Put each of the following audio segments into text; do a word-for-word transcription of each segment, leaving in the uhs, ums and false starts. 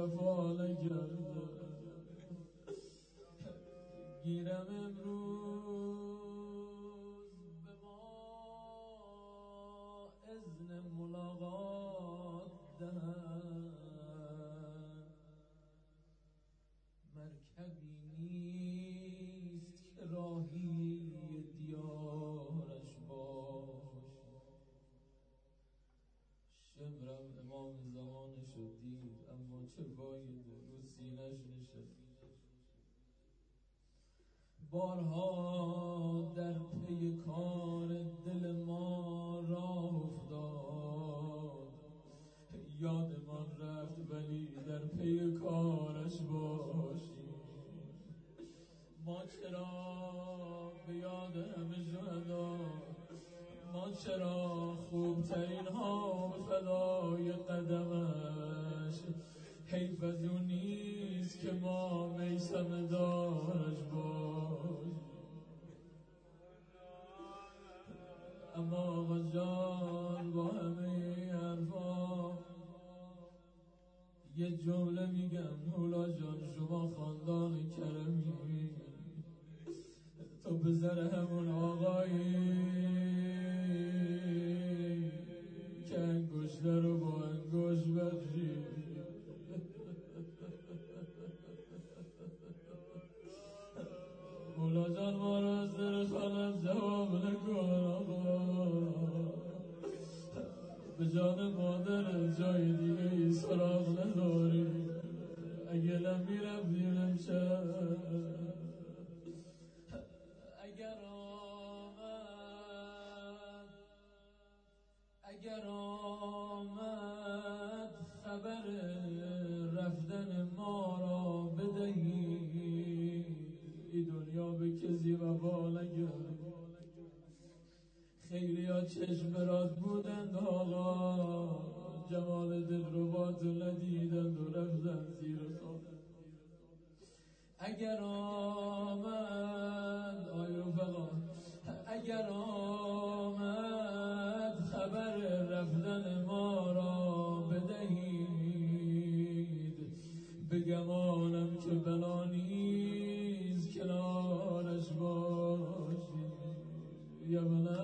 وفا نکرده. گیرم امروز به ما اذن ملاقات دهد، مرکبی نیست که راهی دیارش باش. شمرم امام زمانش رو دید، اما چه باید رو سینش نشد. بارها در پی کار دل ما راه افتاد، یادمان رفت ولی در پی کارش باشیم. ما چرا به یاد همه شهدا، ما چرا خوبترین ها به فدای قدمش. حیف از اون نیست که ما میسم دارش باشیم. اما آقا جان با همه حرفا یه جمله میگم، مولا جان شما خاندان کرمی، تو پسر همون آقایی که انگشتر رو با انگشت بخشی. مولا جان ما رو از در خالت جواب نکن آقا، به جان مادر جای دیگه ای سراغ نداری. اگه لمی رفتیم امشب، اگر آمد اگر آمد خبر رفتن ما را بدهید، این دنیا به کسی وفا نکرد. خیلی ها چشم برات بودند آقا، جمال دلربات رو ندیدند و رفتن زیر خاک. اگر آمد آی رفقا، اگر آمد خبر رفتن ما را بدهید، بگمانم که بلا نیز کنارش باشید. یا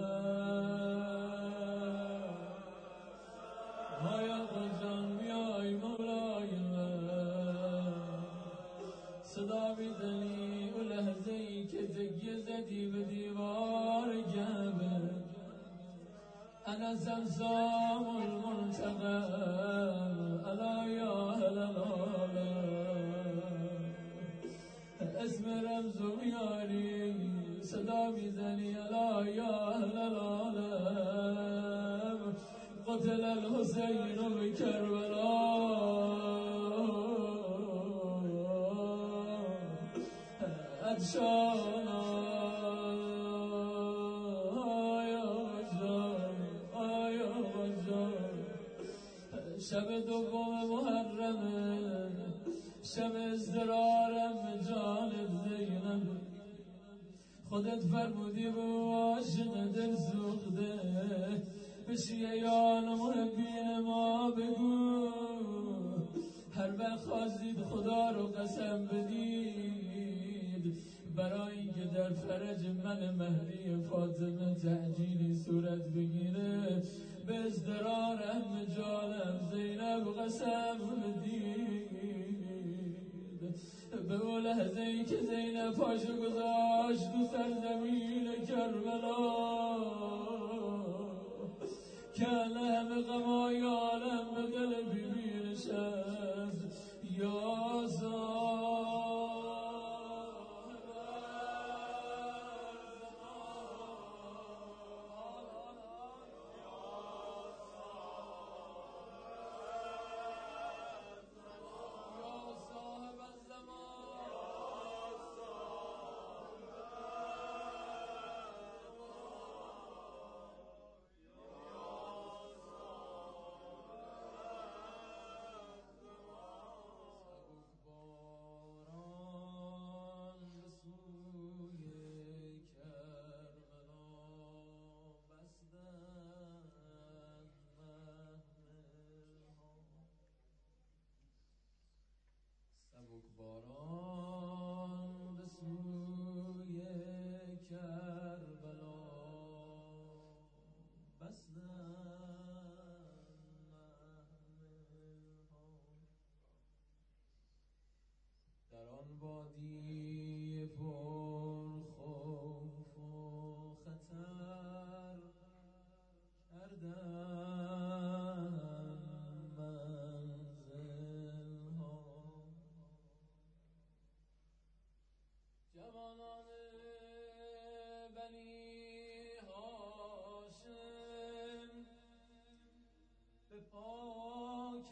های آقا جان بیای مولای من، صدا میزنی اون لحظه ای که تکیه زدی به دیوار کعبه. انا سمسام المنتقم الا یا اهل العالم، اسم رمزو میاری صدا میزنی الا یا اهل العالم، قتل الحسین به کربلا. ادشانا آیا جان آیا جان، شب دوم محرمه، شب ازدرارم جانب زینب. خودت فرمودی با عاشق دل سوخته، به شیعیان و محبین ما بگو، هر وقت خواستید خدا رو قسم بدید، برای اینکه در فرج من مهدی فاطمه تعجیلی صورت بگیره، به ازدرار ام جانم زینب قسم بدید. به اون لحظه ای که زینب پاشو گذاشت تو سرزمین کربلا، که همه غمای عالم به دل بیبی نشست. یا باران به سوی کربلا بستن محملها، در آن وادی پر خوف و خطر کردن منزلها. جوانان بنی هاشم به پا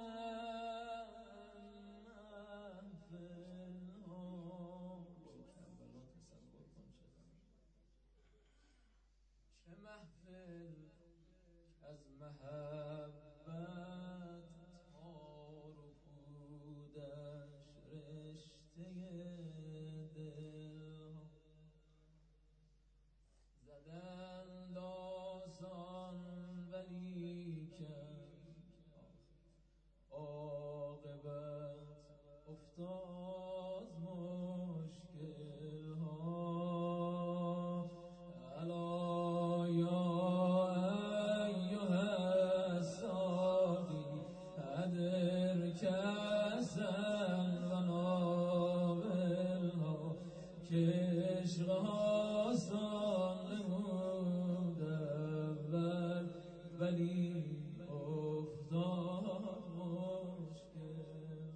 کردن محفلها. کربلا تصور کن چه محفل از محبت تار و پودش رشته دلها. زدن داستان ولیکن عاقبت افتاد مشکلها. الا یا ایها الساقی ادر کأسا و ناولها، که عشق آسان نمود اول ولی افتاد مشکل.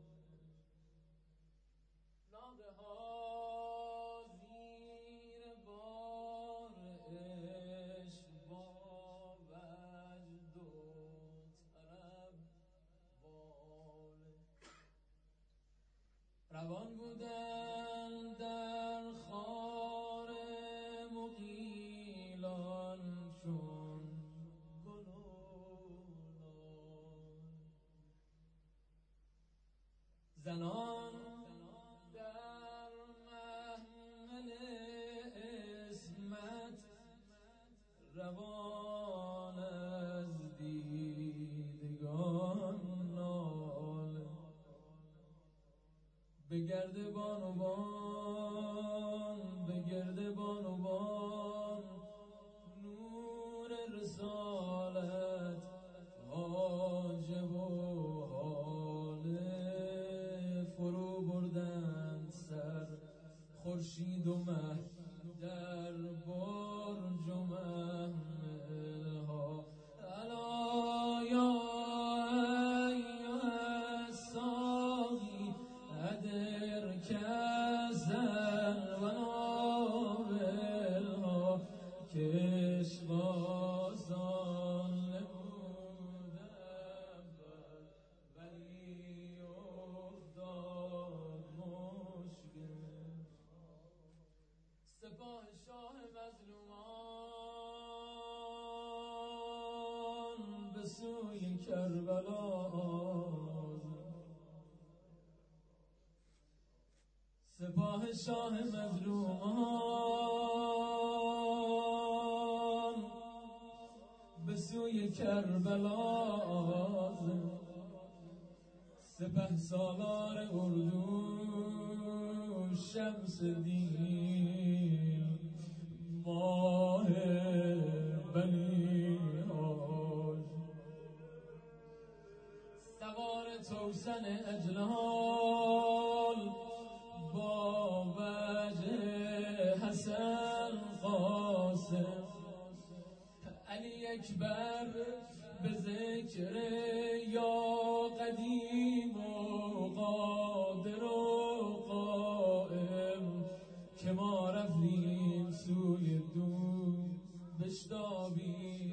ناقه ها زیر بار عشق با وجد و طرب واله روان بودن در خار مغیلان چون گل و لاله. زنان در محمل عصمت روان از دیدگان ناله. به گرد بانوان به گرد بانوان نور رسالت حاجب و حاله. فرو بردند سر خورشید و مه در برج و محملها. الا یا ایها الساقی ادر کأسا و ناولها، که عشق آسان نمود اول ولی افتاد مشکل. سپاه شاه مظلومان به سوی کربلا، سپاه شاه مظلومان به سوی کربلا. سپه سالار اردو شمس دین ماه بنی هاشم، سوار توسن اجلال با وجه حسن قاسم. علی اکبر به ذکر یا قدیم و قادر و قائم، که ما رفتیم سوی دو بشتابیم